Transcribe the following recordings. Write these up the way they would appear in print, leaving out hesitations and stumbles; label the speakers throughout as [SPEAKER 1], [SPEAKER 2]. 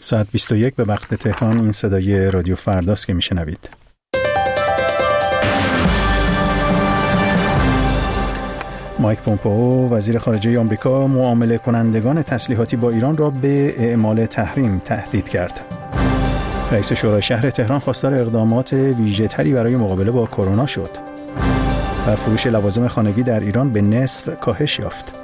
[SPEAKER 1] ساعت 21 به وقت تهران. این صدای رادیو فرداست که میشنوید. مایک پومپئو وزیر خارجه آمریکا معامله کنندگان تسلیحاتی با ایران را به اعمال تحریم تهدید کرد. رئیس شورای شهر تهران خواستار اقدامات ویژه‌تری برای مقابله با کرونا شد. و فروش لوازم خانگی در ایران به نصف کاهش یافت.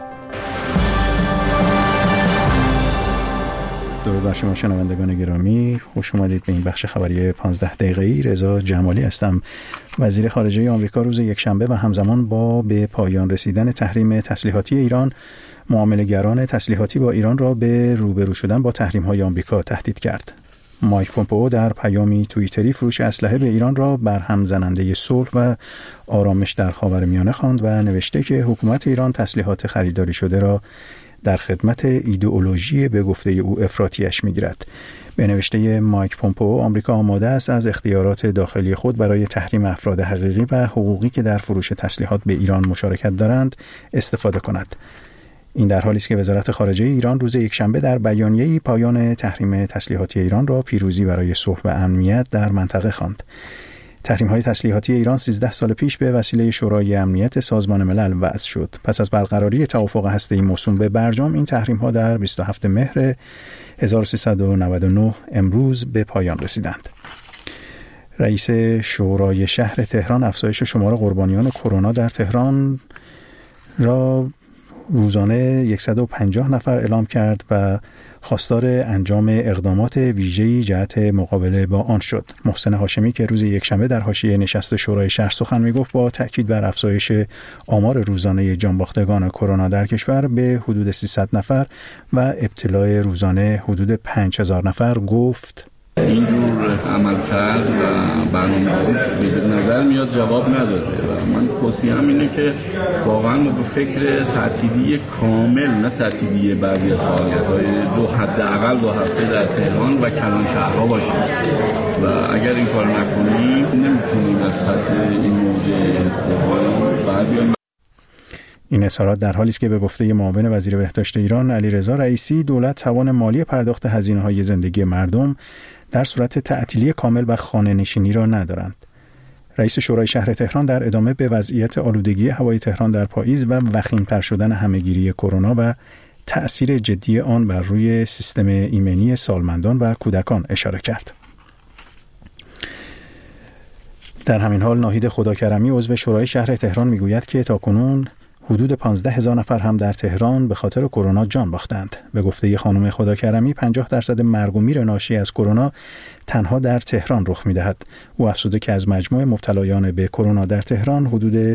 [SPEAKER 1] درود بر شما شنوندگان گرامی، خوش اومدید به این بخش خبری 15 دقیقه‌ای. رضا جمالی هستم. وزیر خارجه آمریکا روز یکشنبه و همزمان با به پایان رسیدن تحریم تسلیحاتی ایران، معامله‌گران تسلیحاتی با ایران را به روبرو شدن با تحریم‌های آمریکا تهدید کرد. مایک پومپئو در پیامی توییتری فروش اسلحه به ایران را برهم زننده صلح و آرامش در خاورمیانه خواند و نوشته که حکومت ایران تسلیحات خریداری شده را در خدمت ایدئولوژی به گفته او افراطیش می‌گیرد. به نوشته مایک پومپئو، آمریکا آماده است از اختیارات داخلی خود برای تحریم افراد حقیقی و حقوقی که در فروش تسلیحات به ایران مشارکت دارند استفاده کند. این در حالی است که وزارت خارجه ایران روز یکشنبه در بیانیه‌ای پایان تحریم تسلیحاتی ایران را پیروزی برای صلح و امنیت در منطقه خواند. تحریم‌های تسلیحاتی ایران 13 سال پیش به وسیله شورای امنیت سازمان ملل وضع شد. پس از برقراری توافق هسته‌ای موسوم به برجام، این تحریم‌ها در 27 مهر 1399 امروز به پایان رسیدند. رئیس شورای شهر تهران افزایش شمار قربانیان کرونا در تهران را روزانه 150 نفر اعلام کرد و خواستار انجام اقدامات ویژه‌ای جهت مقابله با آن شد. محسن هاشمی که روز یکشنبه در حاشیه نشست شورای شهر سخن می‌گفت، با تأکید بر افزایش آمار روزانه جانباختگان کرونا در کشور به حدود 300 نفر و ابتلا روزانه حدود 5000 نفر گفت:
[SPEAKER 2] اینجور عمل کرد و برنامه‌ریزی به نظر میاد جواب نداده و من توصیه‌ام اینه که واقعا به فکر تعطیلی کامل، نه تعطیلی بعضی از فعالیت‌های حداقل 2 هفته در تهران و کلان شهرها باشیم و اگر این کار نکنیم نمیتونیم از پس این موج استقبال بر بیاییم.
[SPEAKER 1] این اظهارات در حالی است که به گفته معاون وزیر بهداشت ایران علیرضا رئیسی، دولت توان مالی پرداخت هزینه‌های زندگی مردم در صورت تعطیلی کامل و خانه‌نشینی را ندارند. رئیس شورای شهر تهران در ادامه به وضعیت آلودگی هوای تهران در پاییز و وخیم‌تر شدن همه‌گیری کرونا و تأثیر جدی آن بر روی سیستم ایمنی سالمندان و کودکان اشاره کرد. در همین حال ناهید خداکرمی عضو شورای شهر تهران میگوید که تاکنون حدود 15,000 نفر هم در تهران به خاطر کرونا جان باختند. به گفته خانم خداکرمی 50% مرگ و میر ناشی از کرونا تنها در تهران رخ می‌دهد. او افزوده که از مجموع مبتلایان به کرونا در تهران حدود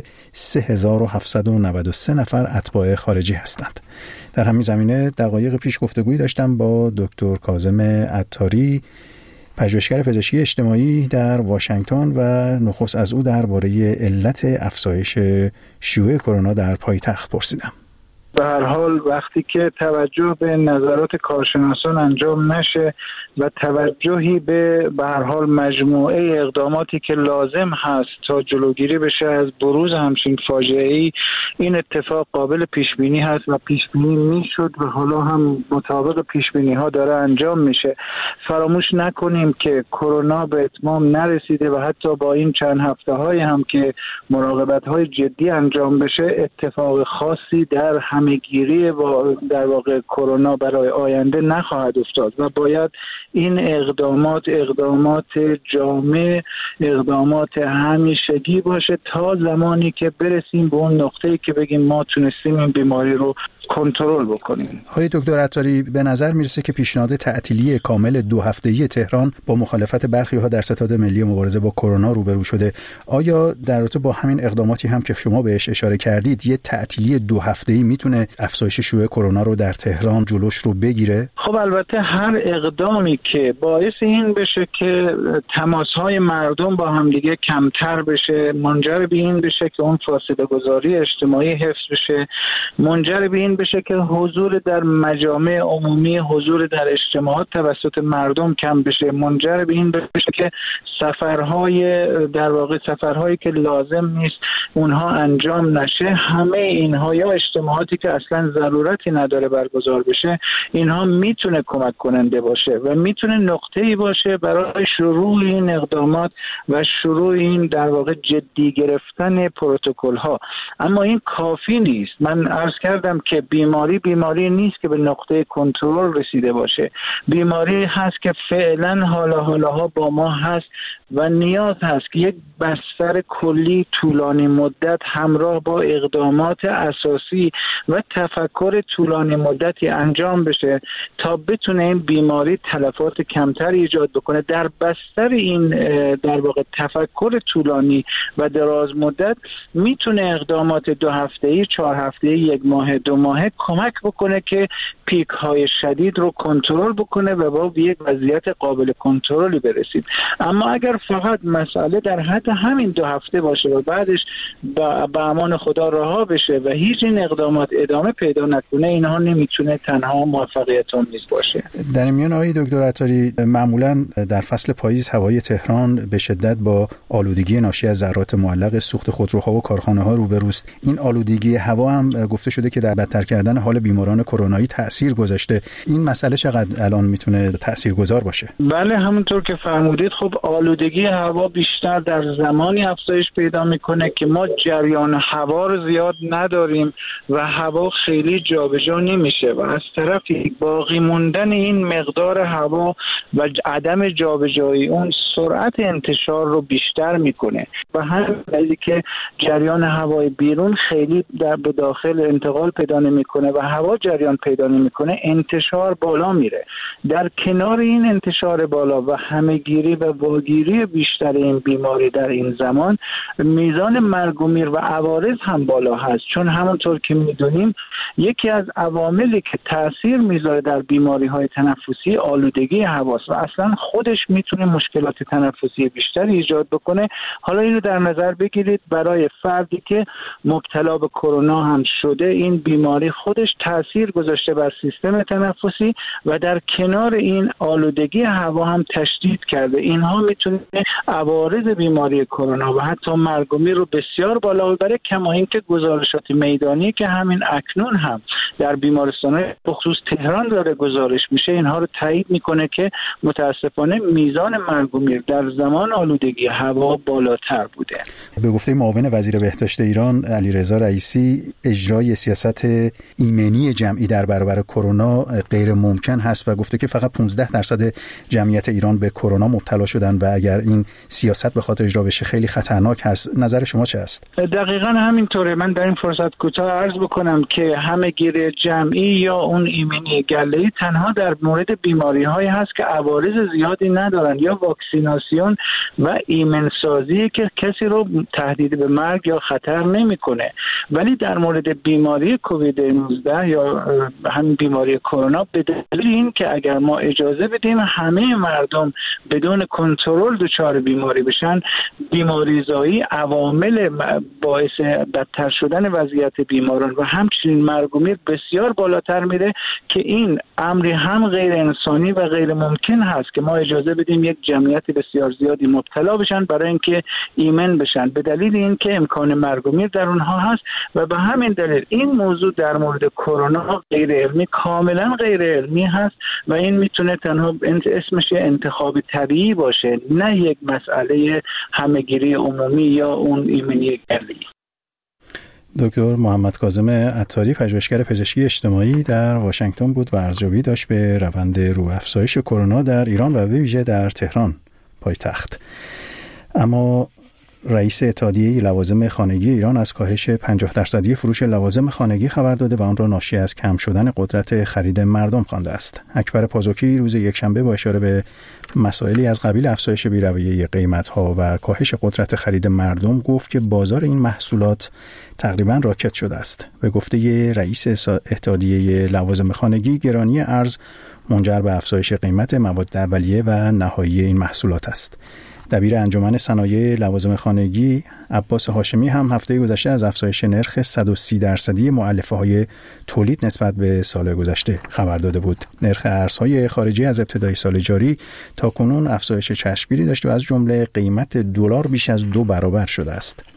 [SPEAKER 1] 3793 نفر اتباع خارجی هستند. در همین زمینه دقایق پیش گفتگویی داشتم با دکتر کاظم عطاری، پژوهشگر پزشکی اجتماعی در واشنگتن، و نخست از او درباره علت افزایش شیوع کرونا در پایتخت پرسیدم.
[SPEAKER 3] به هر حال وقتی که توجه به نظرات کارشناسان انجام نشه و توجهی به هر حال مجموعه اقداماتی که لازم هست تا جلوگیری بشه از بروز همچین فاجعه‌ای، این اتفاق قابل پیش بینی هست و پیش بینی میشد و حالا هم مطابق پیش بینی ها داره انجام میشه. فراموش نکنیم که کرونا به اتمام نرسیده و حتی با این چند هفته های هم که مراقبت های جدی انجام بشه، اتفاق خاصی در همه‌گیری و در واقع کرونا برای آینده نخواهد افتاد و باید این اقدامات جامع، اقدامات همیشگی باشه تا زمانی که برسیم به اون نقطه‌ای که بگیم ما تونستیم این بیماری رو کنترل بکنیم.
[SPEAKER 1] آقای دکتر عطاری، به نظر میرسه که پیشنهاد تعطیلی کامل 2 هفته‌ای تهران با مخالفت برخی‌ها در ستاد ملی مبارزه با کرونا روبرو شده. آیا در رابطه با همین اقداماتی هم که شما بهش اشاره کردید، یه تعطیلی 2 هفته‌ای میتونه افزایش شیوع کرونا رو در تهران جلوش رو بگیره؟
[SPEAKER 3] خب البته هر اقدامی که باعث این بشه که تماس‌های مردم با همدیگه کمتر بشه، منجر به این بشه که اون فاصله گذاری اجتماعی حفظ بشه، منجر به این بشه که حضور در مجامع عمومی، حضور در اجتماعات توسط مردم کم بشه، منجر به این بشه که سفرهایی که لازم نیست اونها انجام نشه، همه اینها یا اجتماعاتی که اصلا ضرورتی نداره برگزار بشه، اینها میتونه کمک کننده باشه و میتونه نقطه‌ای باشه برای شروع این اقدامات و شروع این در واقع جدی گرفتن پروتکل ها. اما این کافی نیست. من عرض کردم که بیماری نیست که به نقطه کنترل رسیده باشه. بیماری هست که فعلا حالاها با ما هست و نیاز هست که یک بستر کلی طولانی مدت همراه با اقدامات اساسی و تفکر طولانی مدتی انجام بشه تا بتونه این بیماری تلفات کمتری ایجاد بکنه. در بستر این در واقع تفکر طولانی و دراز مدت میتونه اقدامات 2 هفته‌ای، 4 هفته‌ای، 1 ماه، 2 ماهه کمک بکنه که پیک های شدید رو کنترل بکنه و با یک وضعیت قابل کنترلی برسید. اما اگر فقط مسئله در حد همین 2 هفته باشه و بعدش به امان خدا رها بشه و هیچ این اقدامات ادامه پیدا نکنه، اینها نمیتونه تنها موفقیت آمیز باشه.
[SPEAKER 1] در این میان آقای دکتر عطاری، معمولا در فصل پاییز هوای تهران به شدت با آلودگی ناشی از ذرات معلق سوخت خودروها و کارخانه‌ها روبروست. این آلودگی هوا هم گفته شده که در بدتر کردن حال بیماران کرونایی تأثیر گذاشته. این مسئله چقدر الان میتونه تاثیرگذار باشه؟
[SPEAKER 3] بله، همونطور که فرمودید، خب آلودگی هوا بیشتر در زمانی افزایش پیدا میکنه که ما جریان هوا رو زیاد نداریم و هوا خیلی جابجا نمیشه و از طرفی باقی موندن این مقدار هوا و عدم جابجایی اون سرعت انتشار رو بیشتر میکنه و همین دلیلی که جریان هوای بیرون خیلی به داخل انتقال پیدا نمیکنه و هوا جریان پیدا نمیکنه، انتشار بالا میره. در کنار این انتشار بالا و همه‌گیری و واگیری بیشتر این بیماری در این زمان، میزان مرگ و میر و عوارض هم بالا هست، چون همونطور که میدونیم یکی از عواملی که تأثیر میذاره در بیماری‌های تنفسی آلودگی هواست و اصلا خودش میتونه مشکلات تنفسی بیشتری ایجاد بکنه. حالا اینو در نظر بگیرید برای فردی که مبتلا به کرونا هم شده، این بیماری خودش تأثیر گذاشته بر سیستم تنفسی و در کنار این آلودگی هوا هم تشدید کرده. اینها میتونه عوارض بیماری کرونا و حتی مرگ و میر رو بسیار بالا ببره، کما اینکه گزارشات میدانی که همین اکنون هم در بیمارستان‌های بخصوص تهران داره گزارش میشه، اینها رو تایید میکنه که متاسفانه میزان مرگ و میر در زمان آلودگی هوا بالاتر بوده.
[SPEAKER 1] به گفته معاون وزیر بهداشت ایران علیرضا رئیسی، اجرای سیاست ایمنی جمعی در برابر کرونا غیر ممکن هست و گفته که فقط 15% جمعیت ایران به کرونا مبتلا شدن و اگر این سیاست بخواد اجرا بشه خیلی خطرناک هست. نظر شما چه است؟
[SPEAKER 3] دقیقاً همینطوره. من در این فرصت کوتاه عرض بکنم که همه‌گیری جمعی یا اون ایمنی گله‌ای تنها در مورد بیماری‌هایی هست که عوارض زیادی ندارن یا واکسیناسیون و ایمنسازی که کسی رو تهدید به مرگ یا خطر نمی‌کنه. ولی در مورد بیماری کووید 19 یا همین بیماری کرونا، به دلیل این که اگر ما اجازه بدیم همه مردم بدون کنترل دچار بیماری بشن، بیماریزایی عوامل باعث بدتر شدن وضعیت بیماران و همچنین مرگ و میر بسیار بالاتر میره که این امری هم غیر انسانی و غیر ممکن هست که ما اجازه بدیم یک جمعیت بسیار زیادی مبتلا بشن برای اینکه ایمن بشن، به دلیل اینکه امکان مرگ و میر در اونها هست. و به همین دلیل این موضوع در مورد کرونا غیر علمی، کاملا غیر علمی هست و این میتونه تنها اسمش انتخاب طبیعی باشه، نه یک مسئله همه‌گیری عمومی یا اون ایمنی گله‌ای.
[SPEAKER 1] دکتر محمد کاظم عطاری، پژوهشگر پزشکی اجتماعی در واشنگتن بود و ارزیابی داشت به روند رو افزایش کرونا در ایران و به ویژه در تهران پایتخت. اما رئیس اتحادیه لوازم خانگی ایران از کاهش 50% فروش لوازم خانگی خبر داده و آن را ناشی از کم شدن قدرت خرید مردم خوانده است. اکبر پازوکی روز یکشنبه با اشاره به مسائلی از قبیل افزایش بی‌رویه قیمت‌ها و کاهش قدرت خرید مردم گفت که بازار این محصولات تقریباً راکت شده است. به گفته رئیس اتحادیه لوازم خانگی، گرانی ارز منجر به افزایش قیمت مواد اولیه و نهایی این محصولات است. دبیر انجمن صنایع لوازم خانگی عباس هاشمی هم هفته گذشته از افزایش نرخ 130% مؤلفه‌های تولید نسبت به سال گذشته خبر داده بود. نرخ ارزهای خارجی از ابتدای سال جاری تا کنون افزایش چشمگیری داشت و از جمله قیمت دلار بیش از 2 برابر شده است.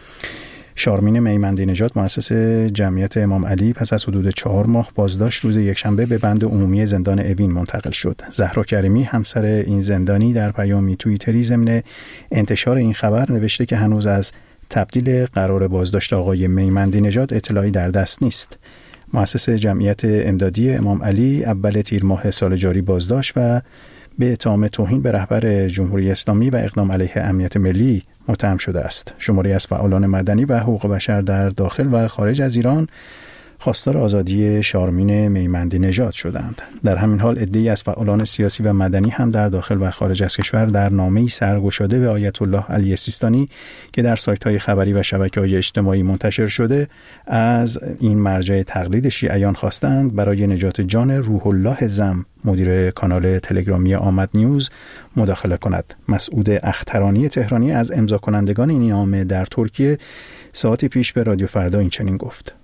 [SPEAKER 1] شارمین میمندی نژاد مؤسس جمعیت امام علی پس از حدود 4 ماه بازداشت روز یکشنبه به بند عمومی زندان اوین منتقل شد. زهرا کریمی همسر این زندانی در پیامی توییتری ضمن انتشار این خبر نوشته که هنوز از تبدیل قرار بازداشت آقای میمندی نژاد اطلاعی در دست نیست. مؤسس جمعیت امدادی امام علی اول تیر ماه سال جاری بازداشت و به اتهام توهین به رهبر جمهوری اسلامی و اقدام علیه امنیت ملی متهم شده است. شماری از فعالان مدنی و حقوق بشر در داخل و خارج از ایران خواستار آزادی شارمین میمندی نژاد شدند. در همین حال عده‌ای از فعالان سیاسی و مدنی هم در داخل و خارج از کشور در نامه‌ای سرگشاده به آیت الله علی سیستانی که در سایت‌های خبری و شبکه‌های اجتماعی منتشر شده از این مرجع تقلید شیعیان خواستند برای نجات جان روح الله زم مدیر کانال تلگرامی آمد نیوز مداخله کند. مسعود اخترانی تهرانی از امضا کنندگان این نامه در ترکیه ساعتی پیش به رادیو فردا این چنین گفت: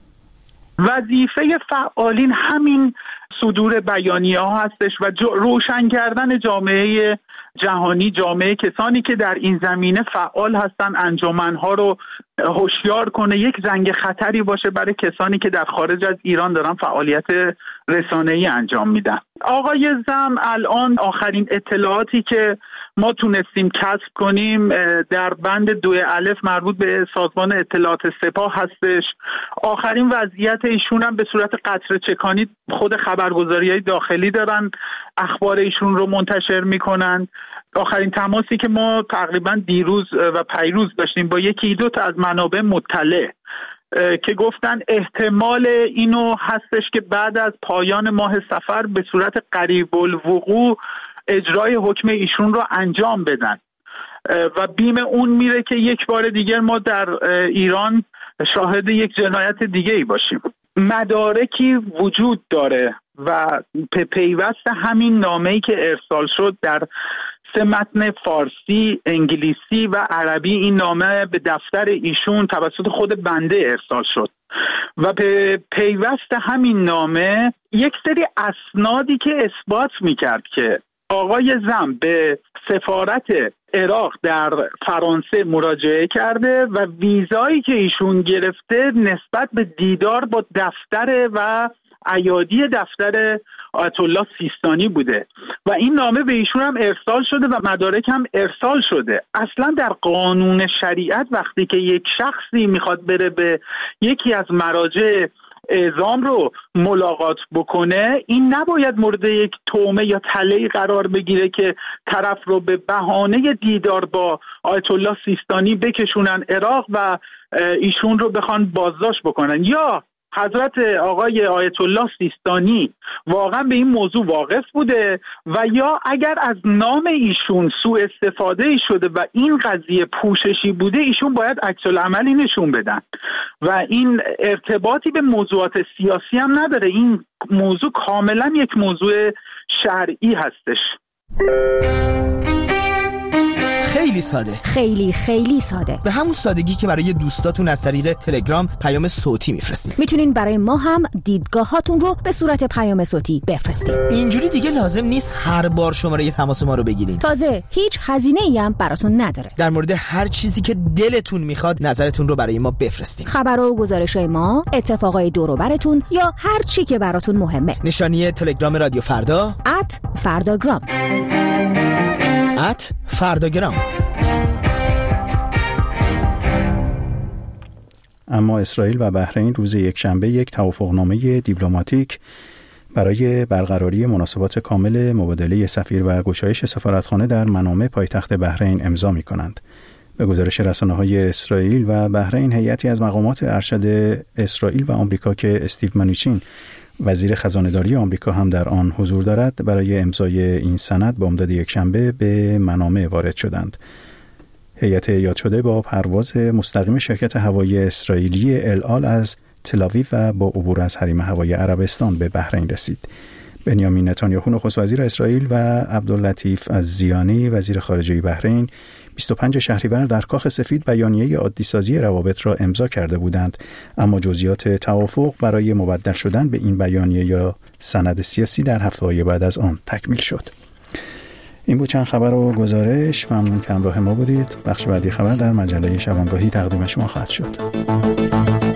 [SPEAKER 4] وظیفه فعالین همین صدور بیانیه ها هستش و روشن کردن جامعه جهانی، جامعه کسانی که در این زمینه فعال هستن، انجمنها رو هوشیار کنه، یک زنگ خطری باشه برای کسانی که در خارج از ایران دارن فعالیت رسانه‌ای انجام میدن. آقای زم الان آخرین اطلاعاتی که ما تونستیم کسب کنیم در بند 2 الف مربوط به سازمان اطلاعات سپاه هستش. آخرین وضعیت ایشون هم به صورت قطره چکانی خود خبرگزاری‌های داخلی دارن اخبار ایشون رو منتشر میکنن. آخرین تماسی که ما تقریبا دیروز و پیروز داشتیم با 1-2 تا از منابع مطلع که گفتن احتمال اینو هستش که بعد از پایان ماه صفر به صورت قریب الوقوع اجرای حکم ایشون رو انجام بدن و بیم اون میره که یک بار دیگر ما در ایران شاهد یک جنایت دیگه ای باشیم. مدارکی وجود داره و پیوست همین نامه‌ای که ارسال شد در 3 متن فارسی، انگلیسی و عربی این نامه به دفتر ایشون توسط خود بنده ارسال شد و به پیوست همین نامه یک سری اسنادی که اثبات میکرد که آقای زم به سفارت عراق در فرانسه مراجعه کرده و ویزایی که ایشون گرفته نسبت به دیدار با دفتر و ایادی دفتر آیت الله سیستانی بوده و این نامه به ایشون هم ارسال شده و مدارک هم ارسال شده. اصلا در قانون شریعت وقتی که یک شخصی میخواد بره به یکی از مراجع اعزام رو ملاقات بکنه، این نباید مورد یک تهمه یا تله‌ای قرار بگیره که طرف رو به بهانه دیدار با آیت الله سیستانی بکشونن عراق و ایشون رو بخوان بازداشت بکنن. یا حضرت آقای آیت الله سیستانی واقعا به این موضوع واقف بوده و یا اگر از نام ایشون سوء استفاده شده و این قضیه پوششی بوده، ایشون باید عکس العملی نشون بدن و این ارتباطی به موضوعات سیاسی هم نداره. این موضوع کاملا یک موضوع شرعی هستش.
[SPEAKER 5] خیلی ساده،
[SPEAKER 6] خیلی ساده،
[SPEAKER 5] به همون سادگی که برای دوستاتون از طریق تلگرام پیام صوتی میفرستید.
[SPEAKER 6] میتونین برای ما هم دیدگاهاتون رو به صورت پیام صوتی بفرستید.
[SPEAKER 5] اینجوری دیگه لازم نیست هر بار شماره تماس ما رو بگیرین.
[SPEAKER 6] تازه هیچ هزینه‌ای هم براتون نداره.
[SPEAKER 5] در مورد هر چیزی که دلتون میخواد نظرتون رو برای ما بفرستین.
[SPEAKER 6] خبر و گزارش‌های ما، اتفاقای دور و براتون یا هر چی که براتون مهمه.
[SPEAKER 5] نشانی تلگرام رادیو فردا
[SPEAKER 6] @فرداگرام
[SPEAKER 5] @فرداگرام.
[SPEAKER 1] اما اسرائیل و بحرین روز یکشنبه یک توافقنامه دیپلماتیک برای برقراری مناسبات کامل مبادله سفیر و گشایش سفارتخانه در منامه پایتخت بحرین امضا می‌کنند. به گزارش رسانه‌های اسرائیل و بحرین، هیئتی از مقامات ارشد اسرائیل و آمریکا که استیو منوچین وزیر خزانه‌داری آمریکا هم در آن حضور دارد برای امضای این سند بامداد یکشنبه به منامه وارد شدند. هیئت یاد شده با پرواز مستقیم شرکت هوایی اسرائیلی ال آل از تل آویو و با عبور از حریم هوایی عربستان به بحرین رسید. بنیامین نتانیاهو نخست وزیر اسرائیل و عبداللطیف الزیانی وزیر خارجه بحرین 25 شهریور در کاخ سفید بیانیه عادی‌سازی روابط را امضا کرده بودند، اما جزئیات توافق برای مبدل شدن به این بیانیه یا سند سیاسی در هفته‌های بعد از آن تکمیل شد. این بود چند خبر و گزارش. ممنون که همراه ما بودید. بخش بعدی خبر در مجله شبانگاهی تقدیم شما خواهد شد.